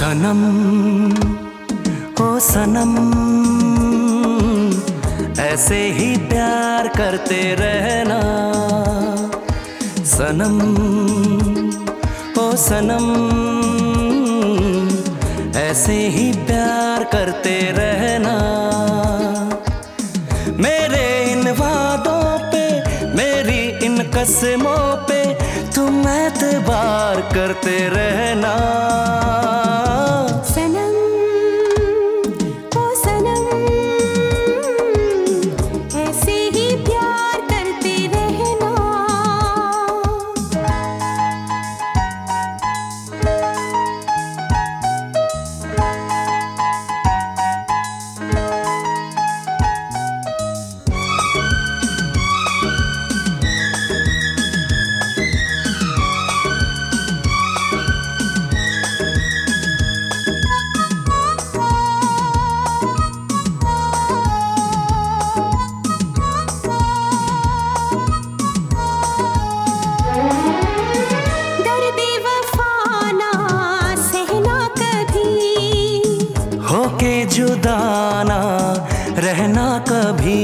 सनम ओ सनम, ऐसे ही प्यार करते रहना। सनम ओ सनम, ऐसे ही प्यार करते रहना। मेरे इन वादों पे, मेरी इन कसमों पे तुम एतबार करते रहना। सनम ओ सनम, ऐसे ही प्यार करते रहना। होके जुदा ना रहना कभी,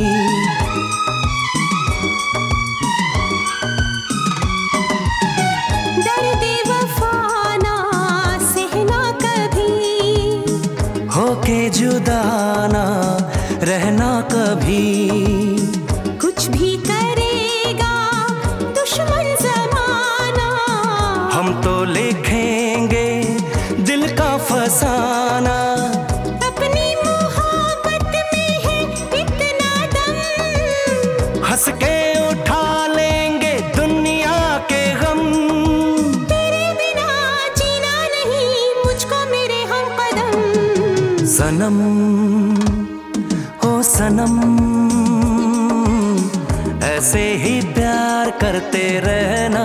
दर्द वफा ना सहना कभी। होके जुदा ना रहना कभी। कुछ भी करेगा दुश्मन ज़माना, हम तो लिखेंगे दिल का फसाना। अपनी मोहब्बत में है इतना दम, हंस के उठा लेंगे दुनिया के गम। तेरे बिना जीना नहीं मुझको मेरे हमकदम। सनम ओ सनम, ऐसे ही प्यार करते रहना।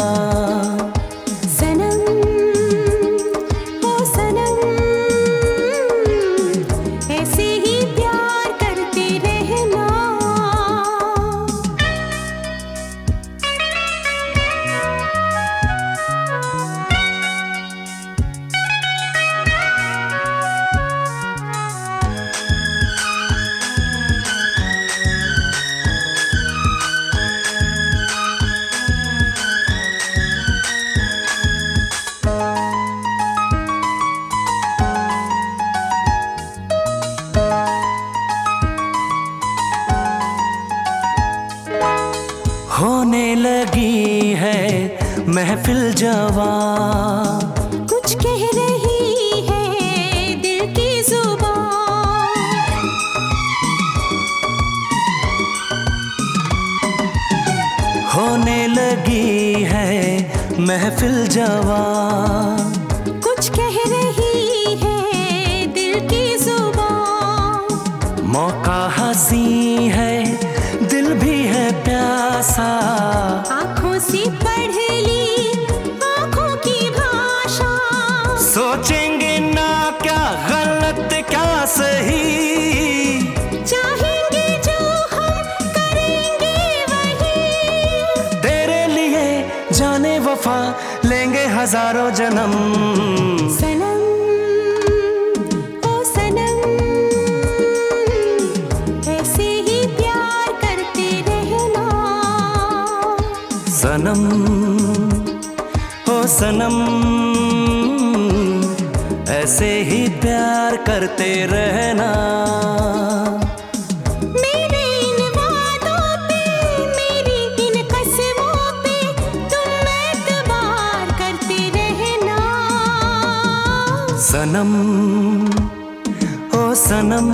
सनम ओ सनम, ऐसे ही प्यार करते रहना। होने लगी है महफिल जवां, कुछ कह रही है दिल की जुबान। होने लगी है महफिल जवां। कुछ कह रही है दिल की जुबान। मौका हंसी है दिल भी है प्यासा, आँखों से पढ़ ली आँखों की भाषा। सोचेंगे ना क्या गलत क्या सही, चाहेंगे जो हम करेंगे वही। तेरे लिए जाने वफा लेंगे हजारों जन्म। सनम ओ सनम, ऐसे ही प्यार करते रहना। सनम ओ सनम, ऐसे ही प्यार करते रहना। मेरे इन वादों पे, मेरी इन कसमों पे तुम एतबार करते रहना। सनम ओ सनम,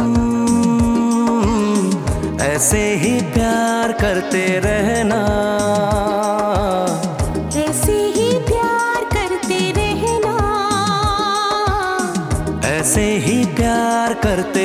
ऐसे ही प्यार करते रहना। ऐसे ही प्यार करते रहना। ऐसे ही प्यार करते